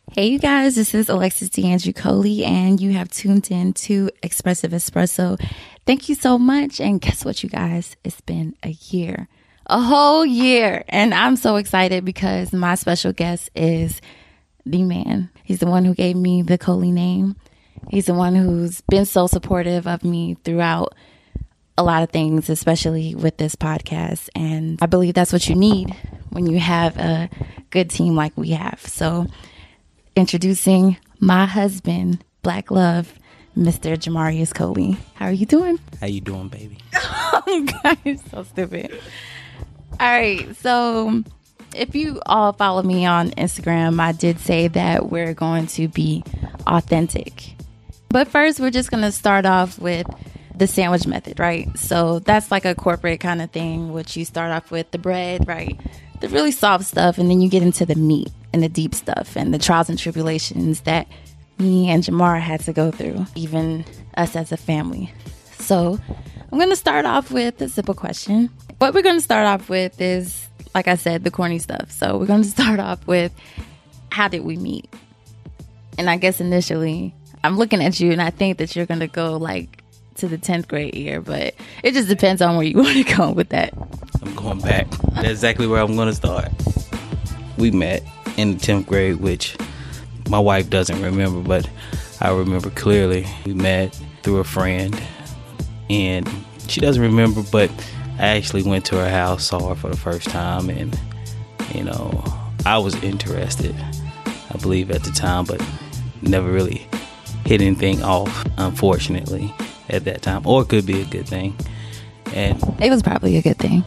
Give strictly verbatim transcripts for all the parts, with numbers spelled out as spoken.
Hey, you guys, this is Alexis DeAndre Coley, and you have tuned in to Expressive Espresso. Thank you so much. And guess what, you guys? It's been a year, a whole year. And I'm so excited because my special guest is the man. He's the one who gave me the Coley name. He's the one who's been so supportive of me throughout a lot of things, especially with this podcast. And I believe that's what you need when you have a good team like we have. So introducing my husband, Black Love, Mister Jamarius Coley. How are you doing? How you doing, baby? Oh, God, you're so stupid. All right, so if you all follow me on Instagram, I did say that we're going to be authentic. But first, we're just going to start off with the sandwich method, right? So that's like a corporate kind of thing, which you start off with the bread, right? The really soft stuff, and then you get into the meat and the deep stuff and the trials and tribulations that me and Jamar had to go through, even us as a family. So I'm going to start off with a simple question. What we're going to start off with is, like I said, the corny stuff. So we're going to start off with, how did we meet? And I guess initially, I'm looking at you and I think that you're going to go like to the tenth grade year, but it just depends on where you want to go with that. I'm going back. That's exactly where I'm going to start. We met in the tenth grade, which my wife doesn't remember, but I remember clearly. We met through a friend, and she doesn't remember, but I actually went to her house, saw her for the first time, and, you know, I was interested, I believe, at the time, but never really hit anything off, unfortunately, at that time. Or it could be a good thing. And it was probably a good thing.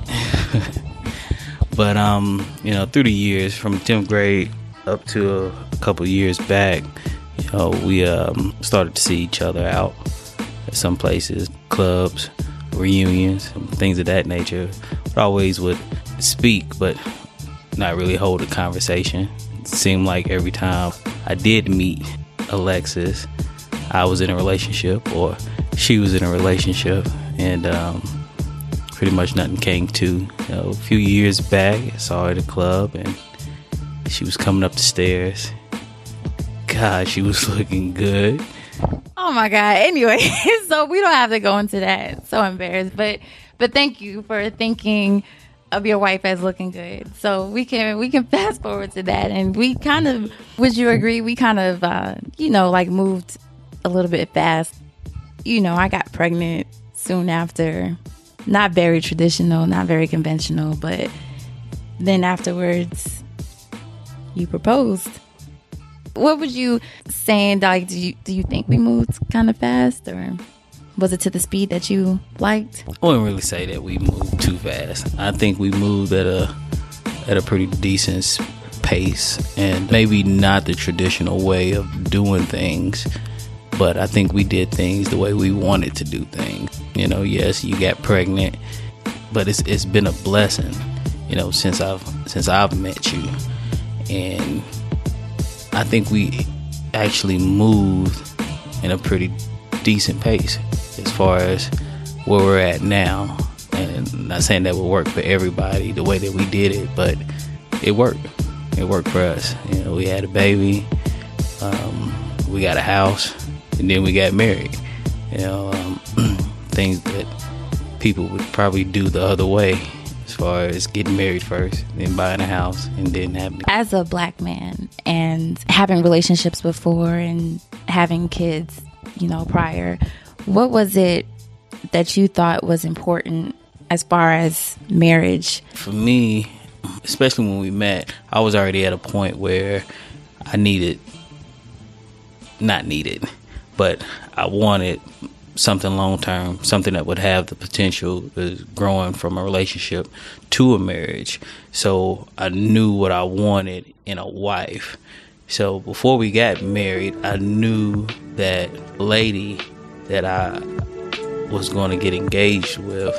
But, um, you know, through the years, from tenth grade up to a couple years back, you know, we um, started to see each other out at some places, clubs, reunions, things of that nature. But always would speak, but not really hold a conversation. It seemed like every time I did meet Alexis, I was in a relationship or she was in a relationship, and um, pretty much nothing came to. You know, a few years back, I saw her at a club, and she was coming up the stairs. God, she was looking good. Oh my God. Anyway, so we don't have to go into that. So embarrassed, but but thank you for thinking of your wife as looking good. So we can we can fast forward to that, and we kind of, would you agree? We kind of uh, you know, like moved a little bit fast. You know, I got pregnant soon after. Not very traditional, not very conventional, but then afterwards, you proposed. What would you say? Like, do you do you think we moved kind of fast, or was it to the speed that you liked? I wouldn't really say that we moved too fast. I think we moved at a at a pretty decent pace, and maybe not the traditional way of doing things. But I think we did things the way we wanted to do things. You know, yes, you got pregnant, but it's it's been a blessing, you know, since I've since I've met you. And I think we actually moved in a pretty decent pace as far as where we're at now. And I'm not saying that would work for everybody the way that we did it, but it worked. It worked for us. You know, we had a baby, um, we got a house, and then we got married. You know, um, things that people would probably do the other way, as far as getting married first, then buying a house, and then having. As a Black man and having relationships before and having kids, you know, prior, what was it that you thought was important as far as marriage? For me, especially when we met, I was already at a point where I needed, not needed, but I wanted something long term, something that would have the potential of growing from a relationship to a marriage. So I knew what I wanted in a wife. So before we got married, I knew that lady that I was going to get engaged with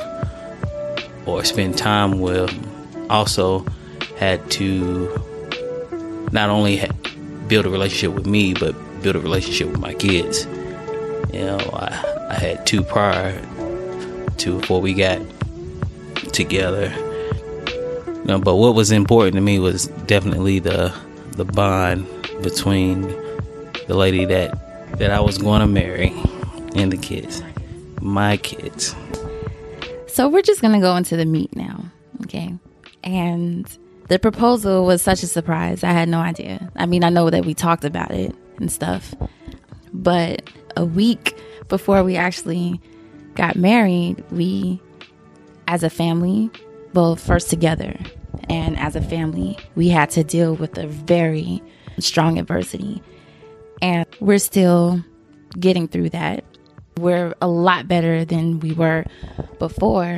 or spend time with also had to not only ha- build a relationship with me, but build a relationship with my kids. You know, I, I had two prior to before we got together. You know, but what was important to me was definitely the the bond between the lady that that I was going to marry and the kids, my kids. So we're just going to go into the meat now, okay? And the proposal was such a surprise. I had no idea. I mean, I know that we talked about it and stuff, but a week before we actually got married, we, as a family, well, first together, and as a family, we had to deal with a very strong adversity. And we're still getting through that. We're a lot better than we were before.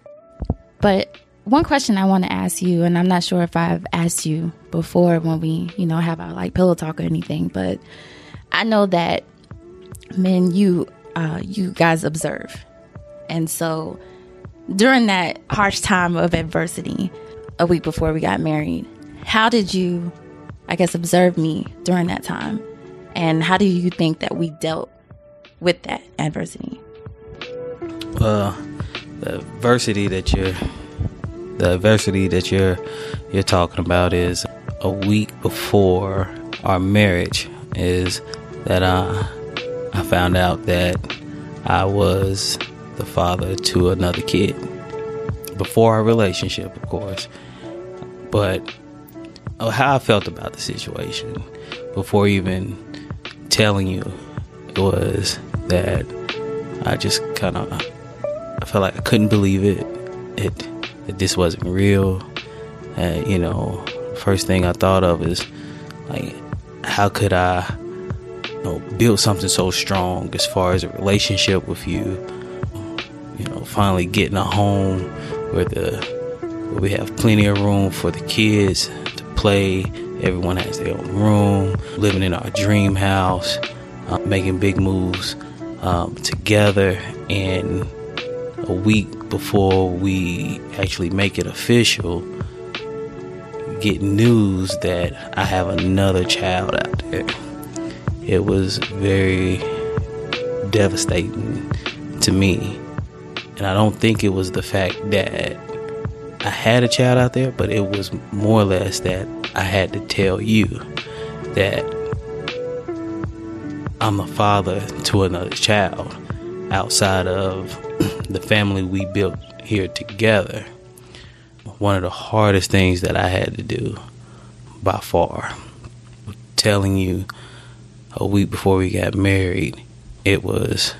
But one question I want to ask you, and I'm not sure if I've asked you before when we, you know, have our like pillow talk or anything, but I know that men, you, uh, you guys observe. And so during that harsh time of adversity, a week before we got married, how did you, I guess, observe me during that time? And how do you think that we dealt with that adversity? Well, the adversity that you're, the adversity that you're, you're talking about is a week before our marriage. Is that I, I found out that I was the father to another kid. Before our relationship, of course. But oh, how I felt about the situation before even telling you, it was that I just kind of, I felt like I couldn't believe it, it that this wasn't real. Uh, you know, first thing I thought of is like, how could I, you know, build something so strong as far as a relationship with you? You know, finally getting a home where the where we have plenty of room for the kids to play. Everyone has their own room, living in our dream house, uh, making big moves um, together. And a week before we actually make it official, get news that I have another child out there. It was very devastating to me. And I don't think it was the fact that I had a child out there, but it was more or less that I had to tell you that I'm a father to another child outside of the family we built here together. One of the hardest things that I had to do by far, telling you a week before we got married, it was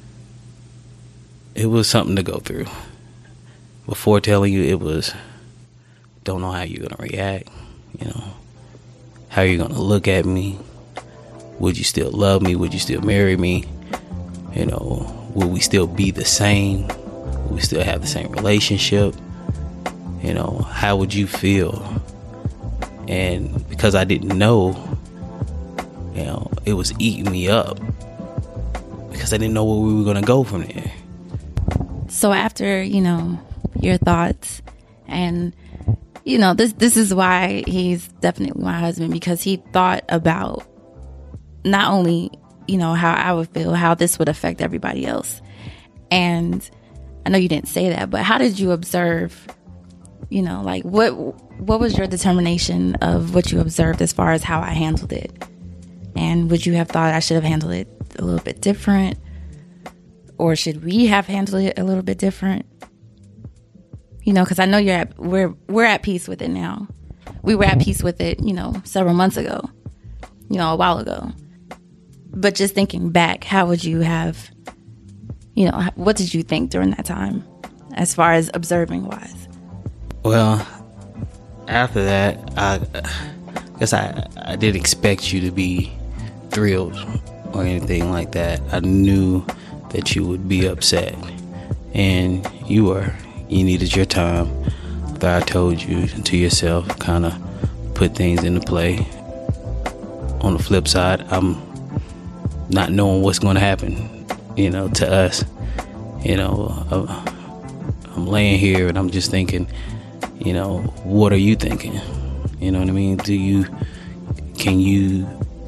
it was something to go through. Before telling you, it was, don't know how you're gonna react, you know, how you're gonna look at me. Would you still love me? Would you still marry me? You know, will we still be the same? Will we still have the same relationship? You know, how would you feel? And because I didn't know, you know, it was eating me up because I didn't know where we were gonna go from there. So after, you know, your thoughts, and, you know, this this is why he's definitely my husband, because he thought about not only, you know, how I would feel, how this would affect everybody else. And I know you didn't say that, but how did you observe, you know, like what what was your determination of what you observed as far as how I handled it? And would you have thought I should have handled it a little bit different? Or should we have handled it a little bit different? You know, because I know you're at, we're we're at peace with it now. We were at peace with it, you know, several months ago, you know, a while ago. But just thinking back, how would you have, you know, what did you think during that time as far as observing wise? Well, after that, I guess I, I didn't expect you to be thrilled or anything like that. I knew that you would be upset, and you were. You needed your time. After I told you to yourself, kind of put things into play. On the flip side, I'm not knowing what's going to happen, you know, to us. You know, I'm laying here and I'm just thinking, you know, what are you thinking? You know what I mean? Do you, can you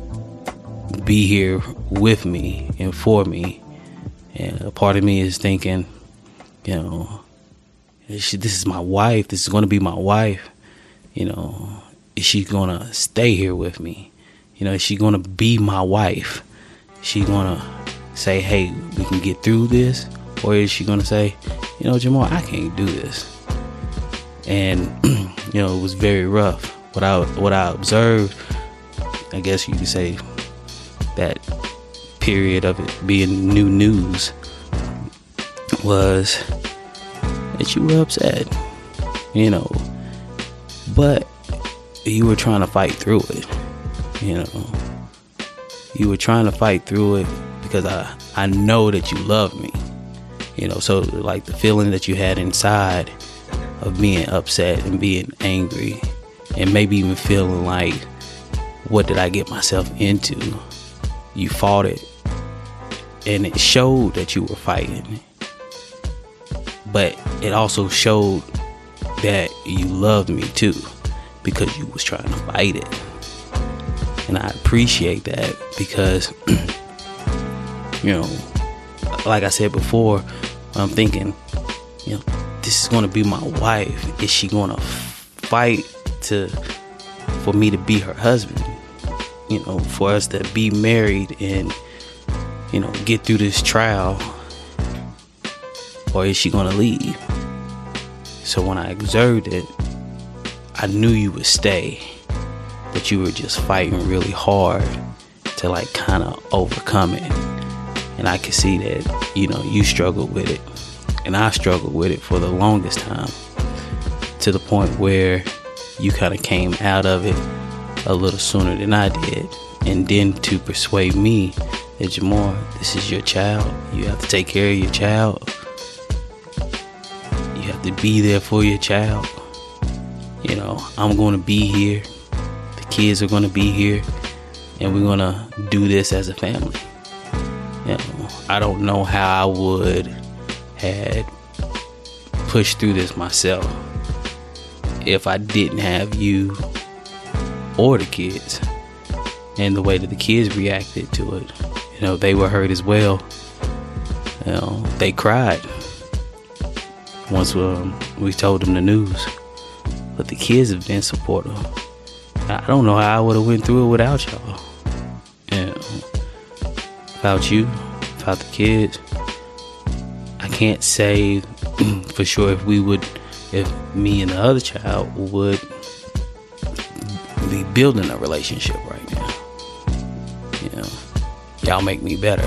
be here with me and for me? And a part of me is thinking, you know, this is my wife. This is going to be my wife. You know, is she going to stay here with me? You know, is she going to be my wife? Is she going to say, hey, we can get through this? Or is she going to say, you know, Jamal, I can't do this? And, you know, it was very rough. What I, what I observed, I guess you could say, that period of it being new news, was that you were upset, you know, but you were trying to fight through it. You know, you were trying to fight through it because I, I know that you love me, you know, so like the feeling that you had inside of being upset and being angry and maybe even feeling like, what did I get myself into? You fought it, and it showed that you were fighting, but it also showed that you loved me too, because you was trying to fight it. And I appreciate that, because you know, like I said before, I'm thinking, you know, this is going to be my wife. Is she going to fight to for me to be her husband? You know, for us to be married and, you know, get through this trial? Or is she going to leave? So when I observed it, I knew you would stay, but you were just fighting really hard to like kind of overcome it. And I could see that, you know, you struggled with it, and I struggled with it for the longest time, to the point where you kind of came out of it a little sooner than I did. And then to persuade me that, Jamal, this is your child. You have to take care of your child. You have to be there for your child. You know, I'm going to be here. The kids are going to be here. And we're going to do this as a family. You know, I don't know how I would have pushed through this myself if I didn't have you or the kids, and the way that the kids reacted to it. You know, they were hurt as well. You know, they cried once um, we told them the news, but the kids have been supportive. I don't know how I would have went through it without y'all. You know, without you, without the kids. I can't say for sure if we would, if me and the other child would be building a relationship right now. You know, y'all make me better.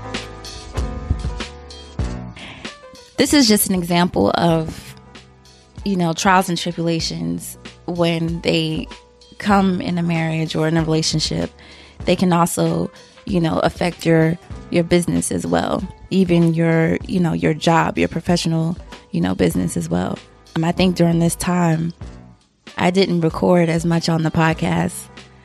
This is just an example of, you know, trials and tribulations when they come in a marriage or in a relationship. They can also, you know, affect your your business as well, even your, you know, your job, your professional, you know, business as well. Um, I think during this time, I didn't record as much on the podcast.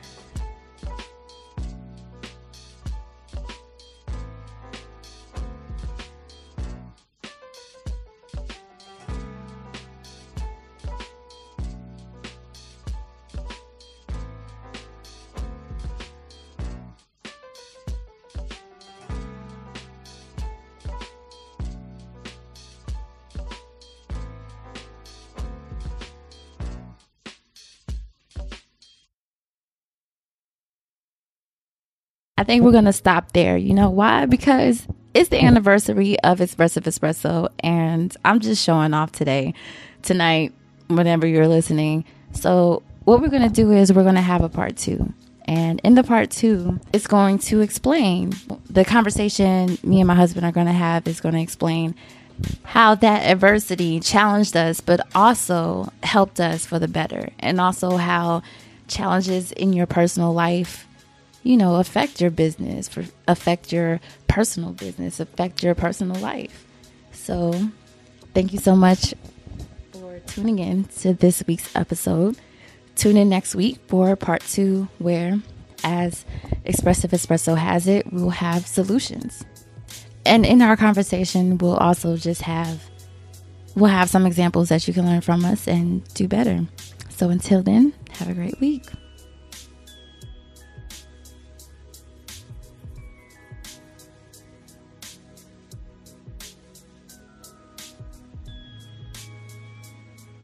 I think we're going to stop there. You know why? Because it's the anniversary of Expressive Espresso, and I'm just showing off today, tonight, whenever you're listening. So what we're going to do is we're going to have a part two. And in the part two, it's going to explain the conversation me and my husband are going to have is going to explain how that adversity challenged us, but also helped us for the better. And also how challenges in your personal life, you know, affect your business, for, affect your personal business, affect your personal life. So thank you so much for tuning in to this week's episode. Tune in next week for part two, where, as Expressive Espresso has it, we'll have solutions. And in our conversation, we'll also just have, we'll have some examples that you can learn from us and do better. So until then, have a great week.